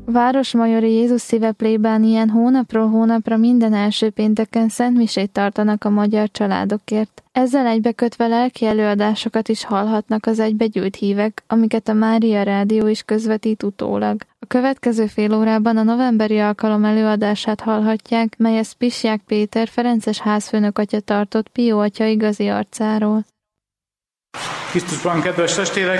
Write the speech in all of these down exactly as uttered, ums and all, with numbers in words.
A Városmajori Jézus Szíve plébánián hónapról hónapra minden első pénteken szentmisét tartanak a magyar családokért. Ezzel egybekötve lelki előadásokat is hallhatnak az egybegyűlt hívek, amiket a Mária Rádió is közvetít utólag. A következő fél órában a novemberi alkalom előadását hallhatják, melyet Spissiák Péter ferences házfőnök atya tartott Pió atya igazi arcáról. Krisztusban, kedves testvérek!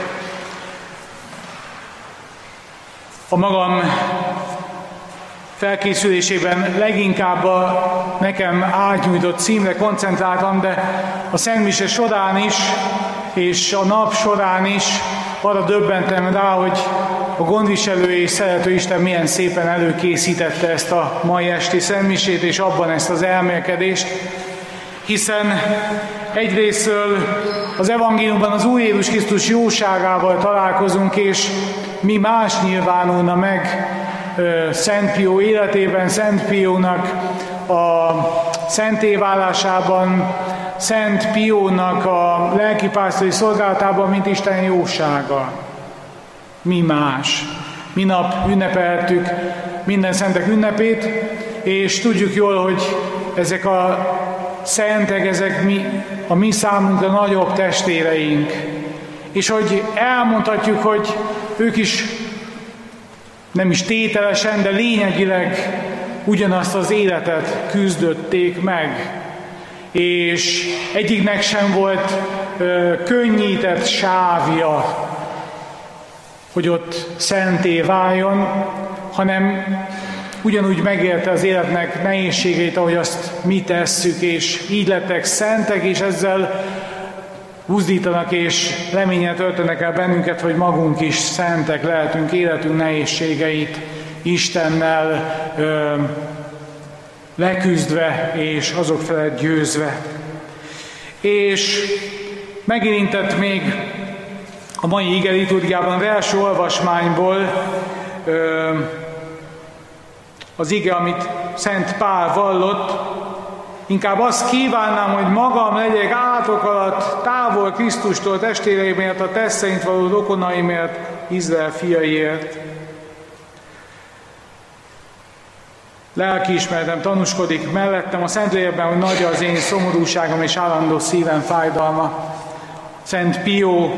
A magam felkészülésében leginkább a nekem átnyújtott címre koncentráltam, de a szentmise során is, és a nap során is arra döbbentem rá, hogy a gondviselő és szerető Isten milyen szépen előkészítette ezt a mai esti szentmisét, és abban ezt az elmélkedést, hiszen egyrésztről az evangéliumban az Úr Jézus Krisztus jóságával találkozunk, és mi más nyilvánulna meg Szent Pió életében, Szent Piónak a szenté válásában, Szent Piónak a lelkipásztori szolgálatában, mint Isten jósága. Mi más. Minap ünnepeltük minden szentek ünnepét, és tudjuk jól, hogy ezek a szentek, ezek mi, a mi számunkra nagyobb testvéreink. És hogy elmondhatjuk, hogy ők is nem is tételesen, de lényegileg ugyanazt az életet küzdötték meg. És egyiknek sem volt ö, könnyített sávja, hogy ott szenté váljon, hanem ugyanúgy megélte az életnek nehézségeit, ahogy azt mi tesszük, és így lettek szentek, és ezzel buzdítanak és reményen töltenek el bennünket, hogy magunk is szentek lehetünk, életünk nehézségeit Istennel ö, leküzdve, és azok felett győzve. És megérintett még a mai ige liturgiában verső olvasmányból ö, az ige, amit Szent Pál vallott. Inkább azt kívánnám, hogy magam legyek átok alatt távol Krisztustól, testvéreimért, a test való rokonaimért, Izrael fiaiért. Lelkiismeretem tanúskodik mellettem a Szentlélekben, hogy nagy az én szomorúságom és állandó szívem fájdalma. Szent Pió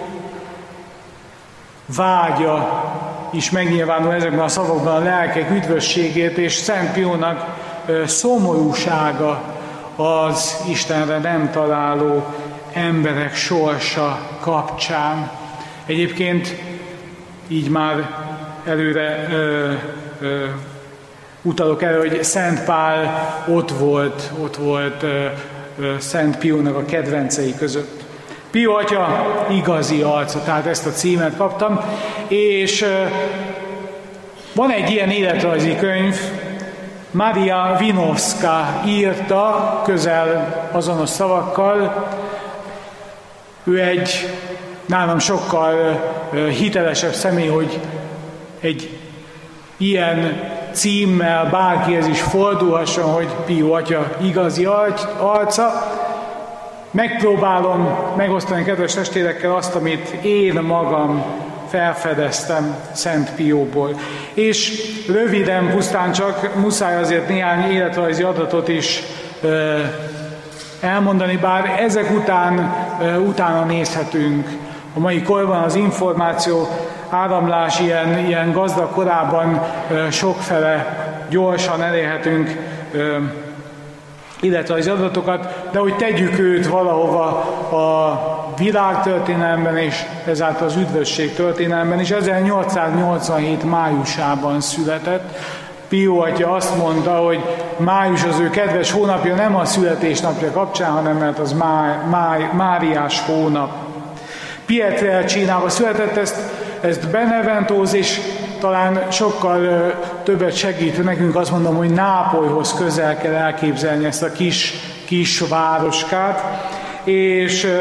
vágya is megnyilvánul ezekben a szavakban a lelkek üdvösségét, és Szent Piónak szomorúsága az Istenre nem találó emberek sorsa kapcsán. Egyébként így már előre ö, ö, utalok erre, hogy Szent Pál ott volt, ott volt ö, ö, Szent Piónak a kedvencei között. Pió atya igazi arca, tehát ezt a címet kaptam, és ö, van egy ilyen életrajzi könyv, Maria Wieniawska írta közel azonos szavakkal. Ő egy nálam sokkal hitelesebb személy, hogy egy ilyen címmel bárkihez is fordulhasson, hogy Pió atya igazi arca. Megpróbálom megosztani kedves testvérekkel azt, amit én magam felfedeztem Szent Pióból. És röviden, pusztán csak muszáj azért néhány életrajzi adatot is ö, elmondani, bár ezek után ö, utána nézhetünk. A mai korban az információ áramlás ilyen, ilyen gazdag korában ö, sokfele gyorsan elérhetünk ö, életrajzi adatokat, de hogy tegyük őt valahova a világtörténelemben és ezáltal az üdvösség történelemben is. ezernyolcszáznyolcvanhét májusában született. Pió atya azt mondta, hogy május az ő kedves hónapja, nem a születésnapja kapcsán, hanem mert az má, má, máriás hónap. Pietrelcinaban született, ezt, ezt Beneventóz, és talán sokkal ö, többet segít nekünk, azt mondom, hogy Nápolyhoz közel kell elképzelni ezt a kis, kis városkát, és ö,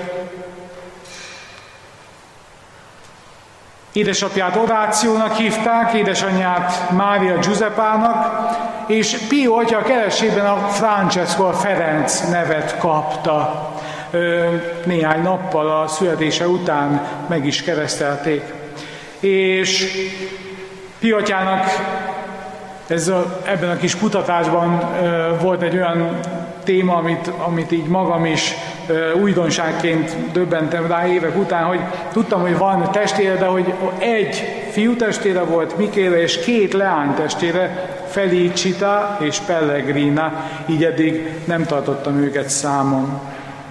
édesapját Orációnak hívták, édesanyját Mária Giuseppának, és Pió atya keresében a Francesco, a Ferenc nevet kapta. Néhány nappal a születése után meg is keresztelték. És Pio atyának ez a, ebben a kis kutatásban e, volt egy olyan téma, amit, amit így magam is e, újdonságként döbbentem rá évek után, hogy tudtam, hogy van testvére, de hogy egy fiú testvére volt, Mikéla, és két leány testvére, Felicita és Pellegrina, így eddig nem tartottam őket számon.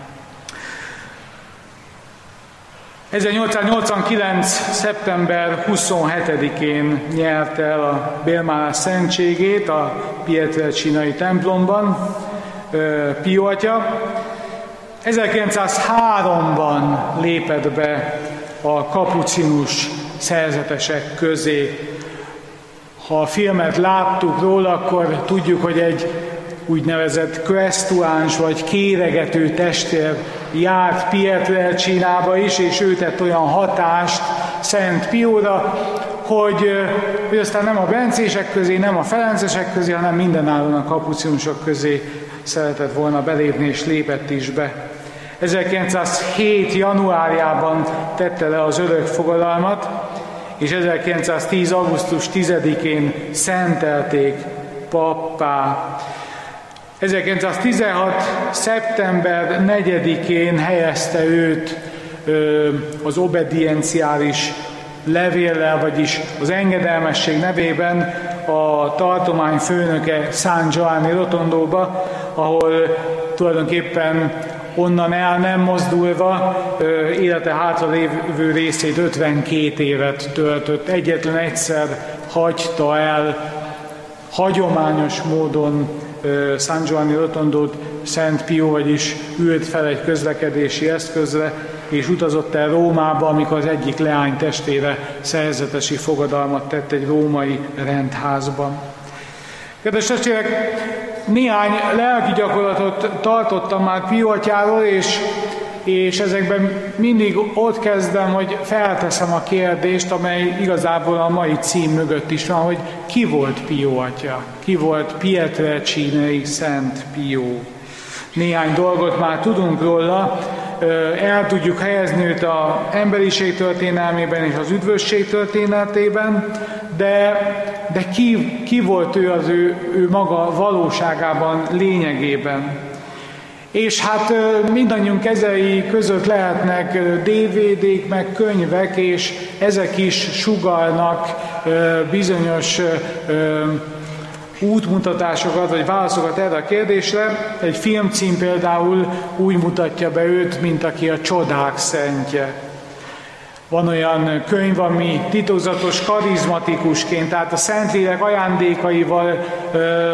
ezernyolcszáznyolcvankilenc. szeptember huszonhetedikén nyerte el a bélmálás szentségét a Pietrelcinai templomban Pio atya. ezerkilencszázháromban lépett be a kapucinus szerzetesek közé. Ha a filmet láttuk róla, akkor tudjuk, hogy egy úgynevezett questuáns vagy kéregető testvér járt Pietrelcinába is, és ő tett olyan hatást Szent Pióra, hogy, hogy aztán nem a bencések közé, nem a ferencesek közé, hanem mindenáron a kapucinusok közé szeretett volna belépni, és lépett is be. ezerkilencszázhét. januárjában tette le az örök fogadalmat, és ezerkilencszáztíz. augusztus tizedikén szentelték pappá. ezerkilencszáztizenhat. szeptember negyedikén helyezte őt ö, az obedienciális levéllel, vagyis az engedelmesség nevében a tartomány főnöke San Giovanni Rotondóba, ahol tulajdonképpen onnan el nem mozdulva ö, élete hátra lévő részét ötvenkét évet töltött. Egyetlen egyszer hagyta el hagyományos módon San Giovanni Rotondót Szent Pio, vagyis ült fel egy közlekedési eszközre, és utazott el Rómába, amikor az egyik leány testvére szerzetesi fogadalmat tett egy római rendházban. Kedves testvérek, néhány lelki gyakorlatot tartottam már Pio atyáról, és, és ezekben mindig ott kezdem, hogy felteszem a kérdést, amely igazából a mai cím mögött is van, hogy ki volt Pio atya? Ki volt Pietrelcinai Szent Pio? Néhány dolgot már tudunk róla, el tudjuk helyezni őt az emberiség történelmében és az üdvösség történetében, de, de ki, ki volt ő az ő, ő maga valóságában, lényegében? És hát mindannyiunk kezei között lehetnek dé vé dék, meg könyvek, és ezek is sugallnak bizonyos útmutatásokat, vagy válaszokat erre a kérdésre. Egy filmcím például úgy mutatja be őt, mint aki a csodák szentje. Van olyan könyv, ami titokzatos, karizmatikusként, tehát a Szentlélek ajándékaival ö,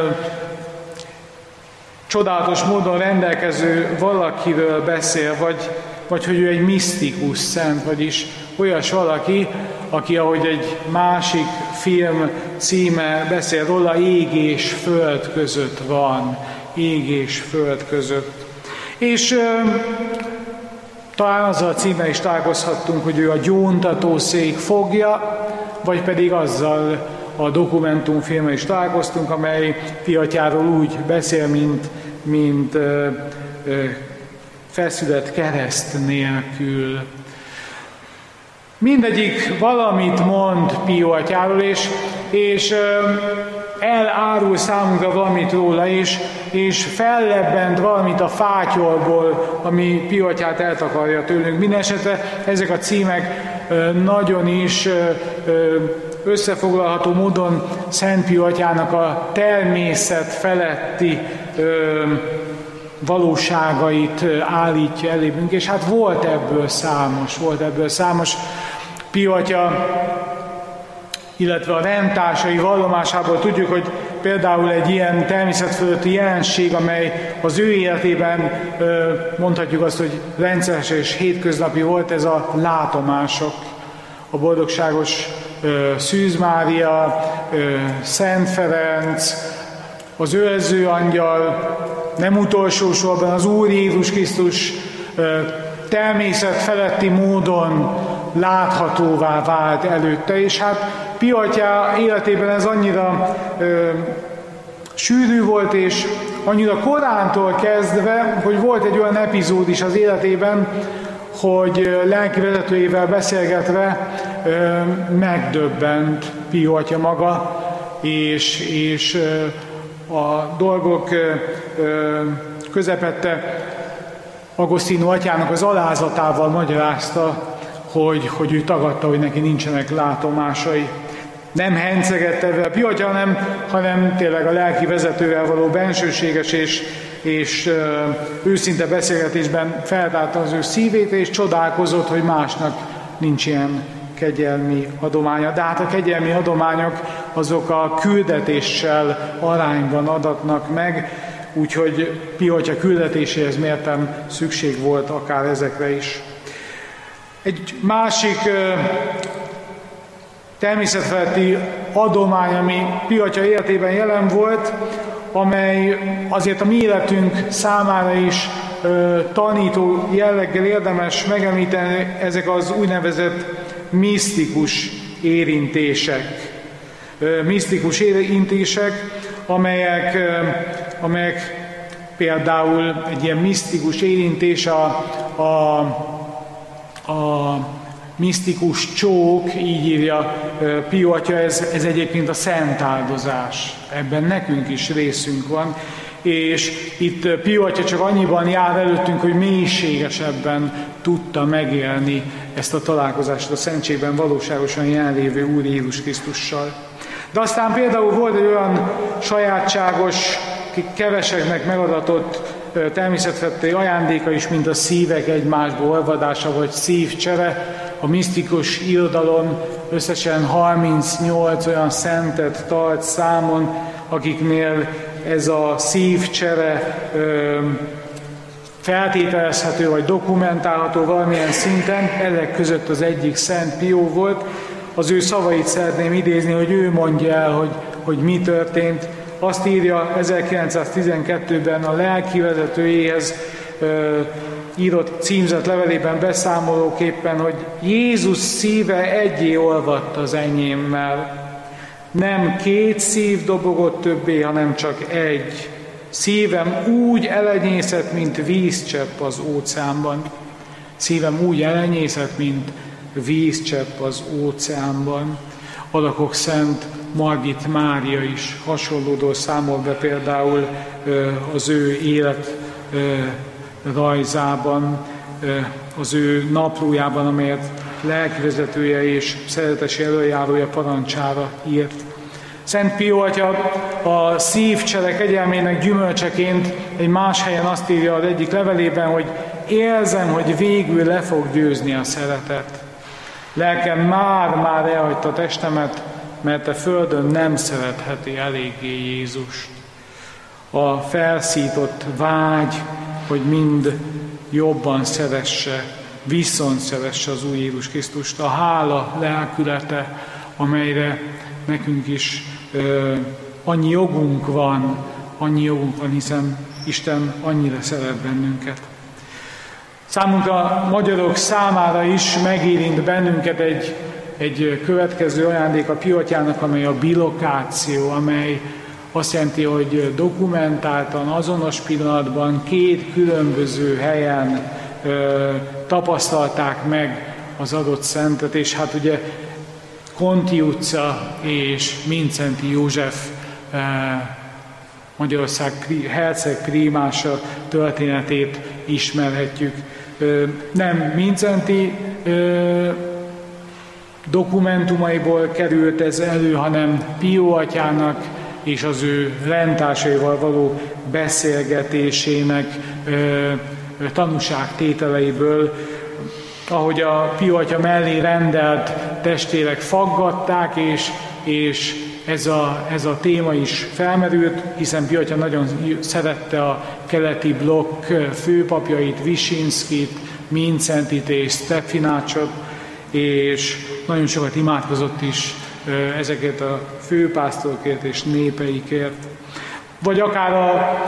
csodálatos módon rendelkező valakiről beszél, vagy, vagy hogy ő egy misztikus szent, vagyis olyas valaki, aki, ahogy egy másik film címe beszél róla, ég és föld között van. Ég és föld között. És ö, talán azzal a címmel is találkozhattunk, hogy ő a gyóntatószék fogja, vagy pedig azzal a dokumentumfilmmel is találkoztunk, amely Pio atyáról úgy beszél, mint, mint ö, ö, feszület kereszt nélkül. Mindegyik valamit mond Pio atyáról, és, és ö, elárul számunkra valamit róla, és, és fellebbent valamit a fátyolból, ami Pio atyát eltakarja tőlünk. Mindenesetre ezek a címek ö, nagyon is ö, ö, összefoglalható módon Szent Pio atyának a természet feletti ö, valóságait állítja elébünk, és hát volt ebből számos, volt ebből számos. Pio atya, illetve a rendtársai vallomásából tudjuk, hogy például egy ilyen természetfölötti jelenség, amely az ő életében mondhatjuk azt, hogy rendszeres és hétköznapi volt, ez a látomások. A boldogságos Szűz Mária, Szent Ferenc, az őrző angyal, nem utolsó sorban az Úr Jézus Krisztus természet feletti módon láthatóvá vált előtte, és hát Pio atya életében ez annyira ö, sűrű volt, és annyira korántól kezdve, hogy volt egy olyan epizód is az életében, hogy lelki vezetőjével beszélgetve ö, megdöbbent Pio atya maga, és, és a dolgok közepette Agostino atyának az alázatával magyarázta, hogy, hogy ő tagadta, hogy neki nincsenek látomásai. Nem hencegette vele Pio atya, hanem, hanem tényleg a lelki vezetővel való bensőséges és, és ö, őszinte beszélgetésben feltárta az ő szívét, és csodálkozott, hogy másnak nincs ilyen kegyelmi adománya. De hát a kegyelmi adományok azok a küldetéssel arányban adatnak meg, úgyhogy Pio atya küldetéséhez mérten szükség volt akár ezekre is. Egy másik ö, természetfeletti adomány, ami Pio atya életében jelen volt, amely azért a mi életünk számára is ö, tanító jelleggel érdemes megemlíteni, ezek az úgynevezett misztikus érintések. Ö, misztikus érintések, amelyek, ö, amelyek például egy ilyen misztikus érintés a, a, a misztikus csók, így írja Pio atya, ez, ez egyébként a szent áldozás. Ebben nekünk is részünk van, és itt Pio atya csak annyiban jár előttünk, hogy mélységesebben tudta megélni ezt a találkozást a szentségben valóságosan jelenlévő Úr Jézus Krisztussal. De aztán például volt egy olyan sajátságos, keveseknek megadatott természetfeletti ajándéka is, mint a szívek egymásba olvadása, vagy szívcsere. A misztikus irodalom összesen harmincnyolc olyan szentet tart számon, akiknél ez a szívcsere ö, feltételezhető, vagy dokumentálható valamilyen szinten. Ezek között az egyik Szent Pio volt. Az ő szavait szeretném idézni, hogy ő mondja el, hogy, hogy mi történt. Azt írja ezerkilencszáztizenkettőben a lelki vezetőjéhez ö, írott címzett levelében beszámolóképpen, hogy Jézus szíve egyé olvadt az enyémmel. Nem két szív dobogott többé, hanem csak egy. Szívem úgy elenyészett, mint vízcsepp az óceánban. Szívem úgy elenyészett, mint vízcsepp az óceánban. Alakok Szent Margit Mária is hasonlódól számol be például az ő élet rajzában, az ő naplójában, amelyet lelkivezetője és szeretesi előjárója parancsára írt. Szent Pio atya a szívcsere kegyelmének gyümölcseként egy más helyen azt írja az egyik levelében, hogy érzem, hogy végül le fog győzni a szeretet. Lelkem már-már elhagyta testemet, mert a földön nem szeretheti eléggé Jézust. A felszított vágy, hogy mind jobban szeresse, viszont szeresse az Úr Jézus Krisztust, a hála lelkülete, amelyre nekünk is ö, annyi jogunk van, annyi jogunk van, hiszen Isten annyira szeret bennünket. Számunkra, magyarok számára is megérint bennünket egy, egy következő ajándék a Pio atyának, amely a bilokáció, amely azt jelenti, hogy dokumentáltan, azonos pillanatban, két különböző helyen ö, tapasztalták meg az adott szentet, és hát ugye Konti utca és Mindszenty József ö, Magyarország herceg primása történetét ismerhetjük. Ö, nem Mindszenty ö, dokumentumaiból került ez elő, hanem Pio atyának és az ő rendtársaival való beszélgetésének ö, tanúságtételeiből, ahogy a Pio atya mellé rendelt testvérek faggatták, és, és ez, a, ez a téma is felmerült, hiszen Pio atya nagyon szerette a keleti blokk főpapjait, Visinszkit, Mindszentyt és Stepinacsot, és nagyon sokat imádkozott is ezeket a főpásztorokért és népeikért. Vagy akár a,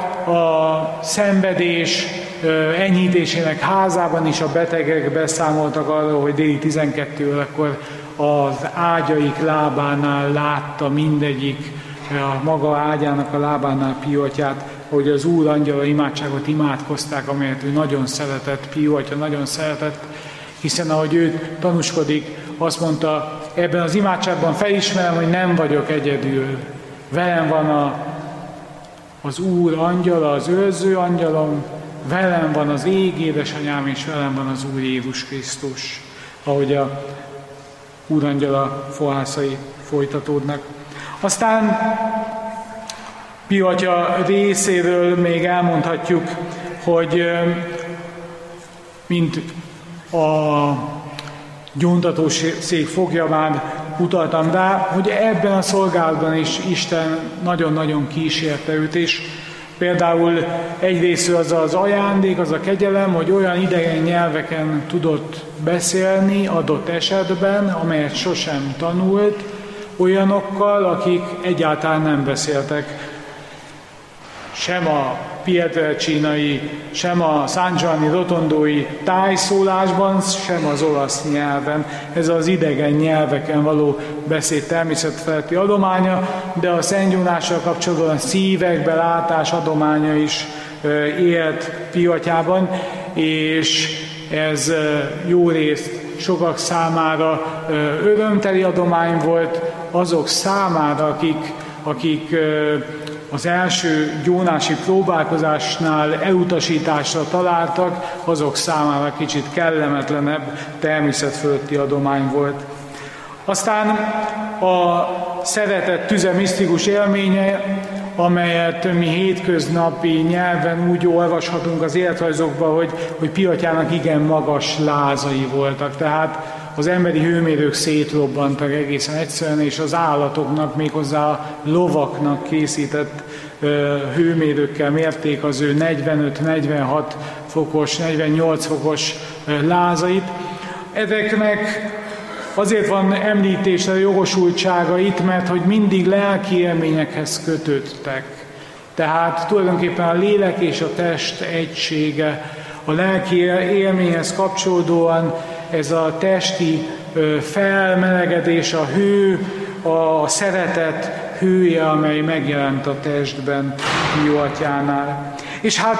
a szenvedés enyhítésének házában is a betegek beszámoltak arról, hogy déli tizenkettőkor az ágyaik lábánál látta mindegyik, a maga ágyának a lábánál Pio atyát, hogy az Úr angyala imádságot imádkozták, amelyet ő nagyon szeretett, Pio atya nagyon szeretett, hiszen ahogy ő tanúskodik, azt mondta, ebben az imádságban felismerem, hogy nem vagyok egyedül. Velem van a, az Úr angyala, az őrző angyalom, velem van az ég édesanyám, és velem van az Úr Jézus Krisztus, ahogy a Úr angyala fohászai folytatódnak. Aztán Pio Atya részéről még elmondhatjuk, hogy mint a gyóntatószék fogja, már utaltam rá, hogy ebben a szolgálatban is Isten nagyon-nagyon kísérte őt, és például egyrészről az az ajándék, az a kegyelem, hogy olyan idegen nyelveken tudott beszélni adott esetben, amelyet sosem tanult, olyanokkal, akik egyáltalán nem beszéltek sem a pietrelcinai, sem a San Giovanni Rotondói tájszólásban, sem az olasz nyelven. Ez az idegen nyelveken való beszéd természetfeletti adománya, de a szentgyónással kapcsolatban a szívekbe látás adománya is élt Pio Atyában, és ez jó részt sokak számára örömteli adomány volt, azok számára, akik, akik az első gyónási próbálkozásnál elutasításra találtak, azok számára kicsit kellemetlenebb, természetfölötti adomány volt. Aztán a szeretet tüze misztikus élménye, amelyet mi hétköznapi nyelven úgy olvashatunk az életrajzokban, hogy, hogy Pio Atyának igen magas lázai voltak. Tehát az emberi hőmérők szétrobbantak egészen egyszerűen, és az állatoknak, méghozzá a lovaknak készített ö, hőmérőkkel mérték az ő negyvenöt-negyvenhat fokos, negyvennyolc fokos ö, lázait. Ezeknek azért van említésre a jogosultságait, mert hogy mindig lelki élményekhez kötődtek. Tehát tulajdonképpen a lélek és a test egysége, a lelki élményhez kapcsolódóan ez a testi felmelegedés, a hő, a szeretet hője, amely megjelent a testben Pio Atyánál. És hát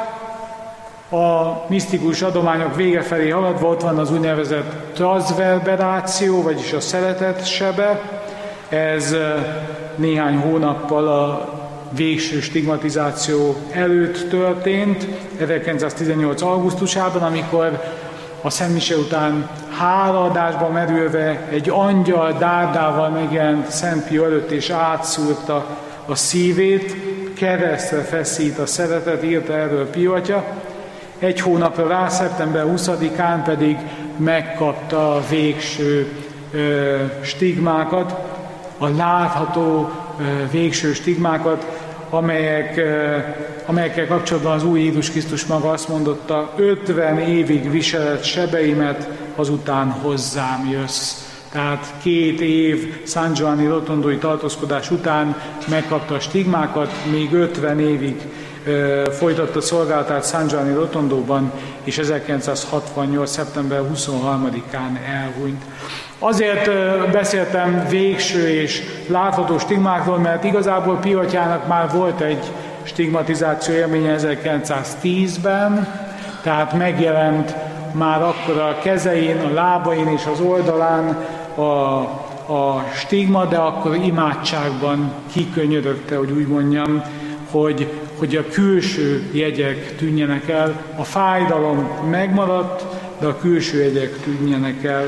a misztikus adományok vége felé haladva ott van az úgynevezett transverberáció, vagyis a szeretet sebe. Ez néhány hónappal a végső stigmatizáció előtt történt, ezerkilencszáztizennyolc augusztusában, amikor a szentmise után hálaadásba merülve egy angyal dárdával megjelent Szent Pio előtt, és átszúrta a szívét, keresztre feszít a szeretet, írta erről Pio Atya. Egy hónapra rá, szeptember huszadikán pedig megkapta a végső ö, stigmákat, a látható ö, végső stigmákat, amelyek, ö, amelyekkel kapcsolatban az Úr Jézus Krisztus maga azt mondotta, ötven évig viseled sebeimet, azután hozzám jössz. Tehát két év San Giovanni Rotondói tartózkodás után megkapta a stigmákat, még ötven évig folytatta szolgálatát San Giovanni Rotondóban, és ezerkilencszázhatvannyolc. szeptember huszonharmadikán elhunyt. Azért beszéltem végső és látható stigmákról, mert igazából Pio Atyának már volt egy stigmatizáció élménye ezerkilencszáztízben, tehát megjelent már akkor a kezein, a lábain és az oldalán a, a stigma, de akkor imádságban kikönyörögte, hogy úgy mondjam, hogy, hogy a külső jegyek tűnjenek el. A fájdalom megmaradt, de a külső jegyek tűnjenek el.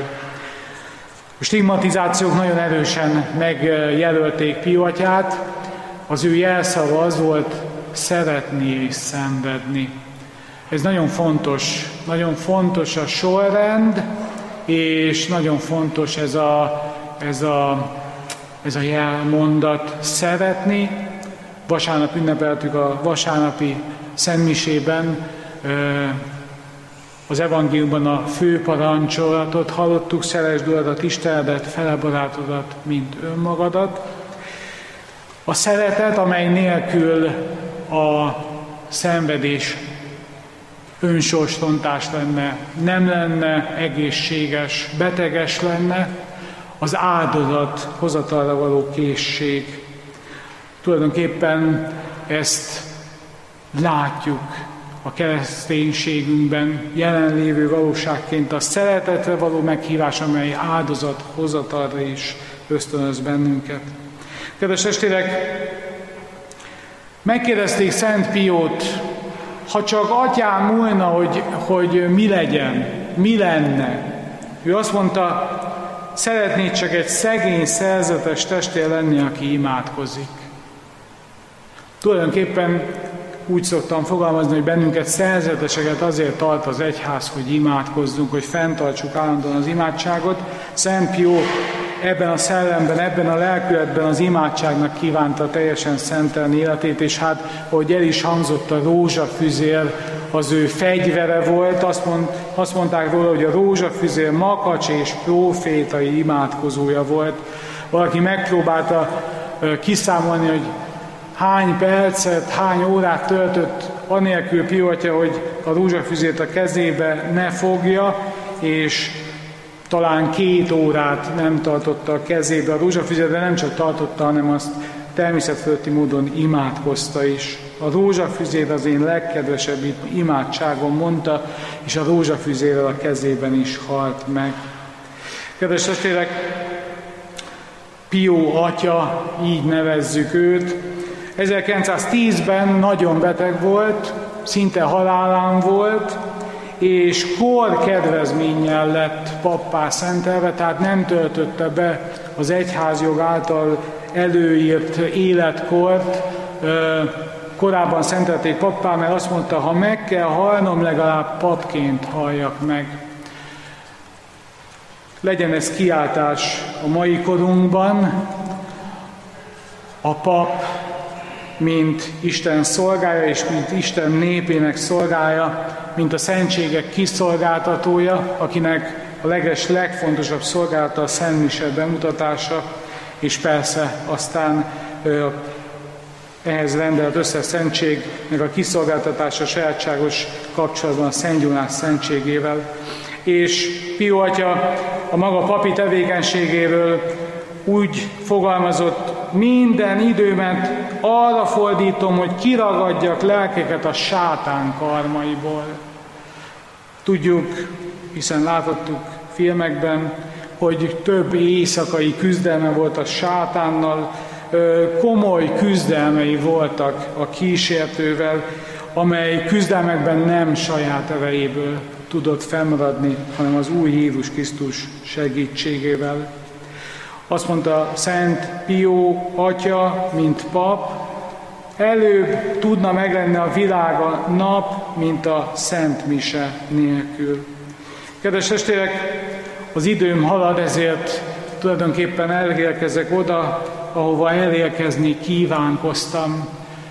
A stigmatizációk nagyon erősen megjelölték Pio Atyát. Az ő jelszava az volt, szeretni és szenvedni. Ez nagyon fontos, nagyon fontos a sorrend, és nagyon fontos ez a, ez a, ez a jelmondat, szeretni. Vasárnap ünnepeltük a vasárnapi szentmisében, az evangéliumban a fő parancsolatot hallottuk, szeresd Uradat, Istenedet, fele barátodat, mint önmagadat. A szeretet, amely nélkül a szenvedés önsorstontás lenne, nem lenne egészséges, beteges lenne, az áldozat hozatalra való készség. Tulajdonképpen ezt látjuk a kereszténységünkben jelenlévő valóságként a szeretetre való meghívás, amely áldozat hozatalra is ösztönöz bennünket. Kedves testvérek, megkérdezték Szent Piót, ha csak atyám múlna, hogy, hogy mi legyen, mi lenne. Ő azt mondta, szeretnéd csak egy szegény, szerzetes testvér lenni, aki imádkozik. Tulajdonképpen úgy szoktam fogalmazni, hogy bennünket szerzeteseket azért tart az egyház, hogy imádkozzunk, hogy fenntartsuk állandóan az imádságot. Szent Pió ebben a szellemben, ebben a lelkületben az imádságnak kívánta teljesen szentelni életét, és hát, ahogy el is hangzott, a rózsafüzér az ő fegyvere volt. Azt, mond, azt mondták róla, hogy a rózsafüzér makacs és prófétai imádkozója volt. Valaki megpróbálta uh, kiszámolni, hogy hány percet, hány órát töltött anélkül Pió atya, hogy a rózsafüzért a kezébe ne fogja, és talán két órát nem tartotta a kezébe a rózsafüzért, de nem csak tartotta, hanem azt természetfölötti módon imádkozta is. A rózsafüzér az én legkedvesebb imádságom, mondta, és a rózsafüzérrel a kezében is halt meg. Kedves testvérek, Pió atya, így nevezzük őt. ezerkilencszáztízben nagyon beteg volt, szinte halálán volt, és kor kedvezménnyel lett pappá szentelve, tehát nem töltötte be az egyházjog által előírt életkort. Korábban szentelték pappá, mert azt mondta, ha meg kell halnom, legalább papként halljak meg. Legyen ez kiáltás a mai korunkban. A pap, mint Isten szolgája, és mint Isten népének szolgája, mint a szentségek kiszolgáltatója, akinek a leges, legfontosabb szolgálata a Szent Mise bemutatása, és persze aztán ö, ehhez rendelt összes szentségnek a kiszolgáltatása sajátságos kapcsolatban a Szent Gyulás szentségével. És Pió atya a maga papi tevékenységéről úgy fogalmazott, minden időmet arra fordítom, hogy kiragadjak lelkeket a sátán karmaiból. Tudjuk, hiszen láthattuk filmekben, hogy több éjszakai küzdelme volt a sátánnal, komoly küzdelmei voltak a kísértővel, amely küzdelmekben nem saját erejéből tudott fennmaradni, hanem az új Jézus Krisztus segítségével. Azt mondta Szent Pió atya, mint pap, előbb tudna meglenni a világ a nap, mint a Szent Mise nélkül. Kedves testvérek, az időm halad, ezért tulajdonképpen elérkezek oda, ahova elérkezni kívánkoztam.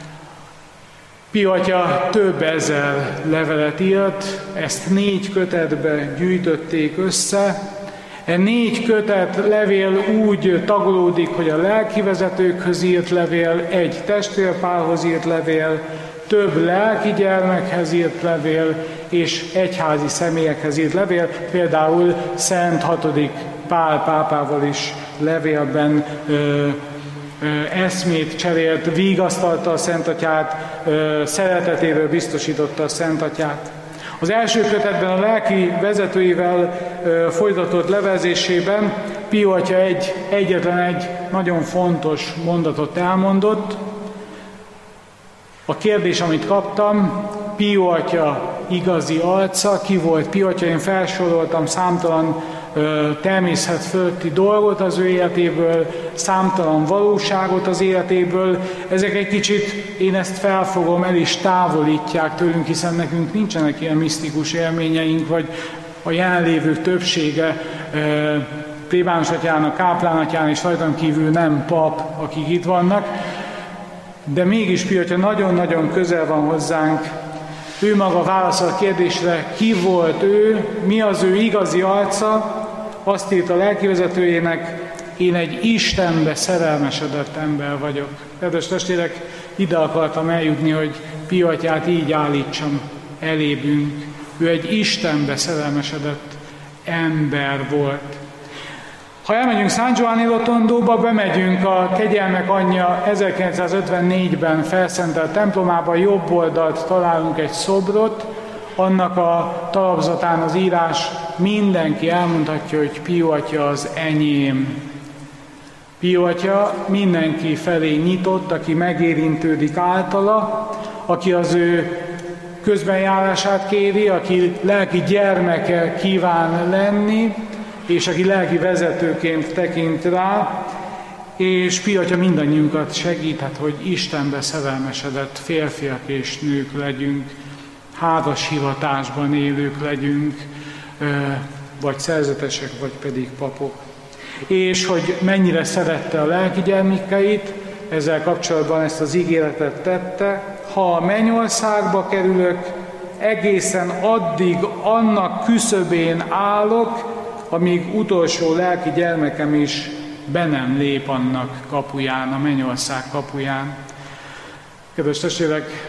Pió atya több ezer levelet írt, ezt négy kötetbe gyűjtötték össze. E négy kötet levél úgy tagolódik, hogy a lelkivezetőkhöz írt levél, egy testvérpárhoz írt levél, több lelki gyermekhez írt levél, és egyházi személyekhez írt levél, például Szent hatodik Pál pápával is levélben ö, ö, eszmét cserélt, vigasztalta a Szent Atyát, ö, szeretetéről biztosította a Szent Atyát. Az első kötetben a lelki vezetőivel ö, folytatott levelezésében Pió atya egy, egyetlen egy nagyon fontos mondatot elmondott. A kérdés, amit kaptam, Pió atya igazi arca, ki volt Pió atya? Én felsoroltam számtalan ö, természet fölötti dolgot az ő életéből, számtalan valóságot az életéből. Ezek egy kicsit, én ezt felfogom, el is távolítják tőlünk, hiszen nekünk nincsenek ilyen misztikus élményeink, vagy a jelenlévők többsége ö, plébános atyának, káplán atyán és rajtam kívül nem pap, akik itt vannak. De mégis Pió atya nagyon-nagyon közel van hozzánk. Ő maga válaszol a kérdésre, ki volt ő, mi az ő igazi arca. Azt írt a lelkivezetőjének, én egy Istenbe szerelmesedett ember vagyok. Kedves testvérek, ide akartam eljutni, hogy Pió atyát így állítsam elébünk. Ő egy Istenbe szerelmesedett ember volt. Ha elmegyünk San Giovanni Rotondóba, bemegyünk a Kegyelmek Anyja ezerkilencszázötvennégyben felszentelt templomába, jobb oldalt találunk egy szobrot, annak a talapzatán az írás, mindenki elmondhatja, hogy Pio atya az enyém. Pio atya mindenki felé nyitott, aki megérintődik általa, aki az ő közbenjárását kéri, aki lelki gyermeke kíván lenni, és aki lelki vezetőként tekint rá, és Pio atya mindannyiunkat segíthet, hogy Istenbe szerelmesedett férfiak és nők legyünk, házas hivatásban élők legyünk, vagy szerzetesek, vagy pedig papok. És hogy mennyire szerette a lelki gyermekeit, ezzel kapcsolatban ezt az ígéretet tette, ha a mennyországba kerülök, egészen addig annak küszöbén állok, amíg utolsó lelki gyermekem is be nem lép annak kapuján, a mennyország kapuján. Kedves testvérek,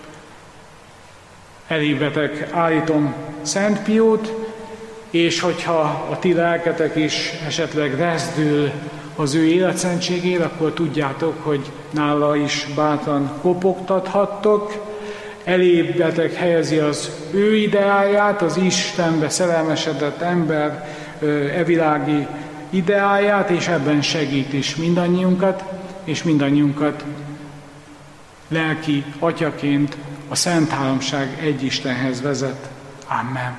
elébetek állítom Szent Piót, és hogyha a ti lelketek is esetleg rezdül az ő életszentségére, akkor tudjátok, hogy nála is bátran kopogtathattok. Elébetek helyezi az ő ideáját, az Istenbe szerelmesedett ember evilági ideáját, és ebben segít is mindannyiunkat, és mindannyiunkat lelki atyaként a Szent Háromság egy Istenhez vezet. Amen.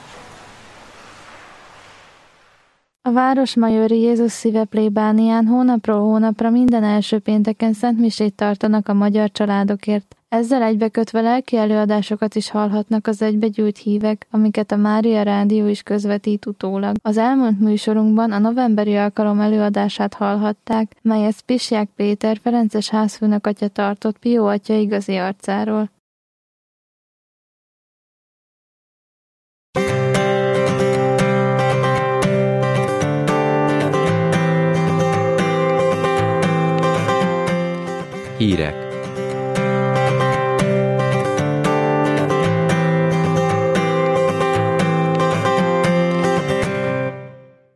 A Városmajori Jézus Szíve plébánián hónapról hónapra minden első pénteken szentmisét tartanak a magyar családokért. Ezzel egybekötve lelki előadásokat is hallhatnak az egybegyűlt hívek, amiket a Mária Rádió is közvetít utólag. Az elmúlt műsorunkban a novemberi alkalom előadását hallhatták, melyet Pisják Péter ferences házfőnök atya tartott Pio atya igazi arcáról. Hírek.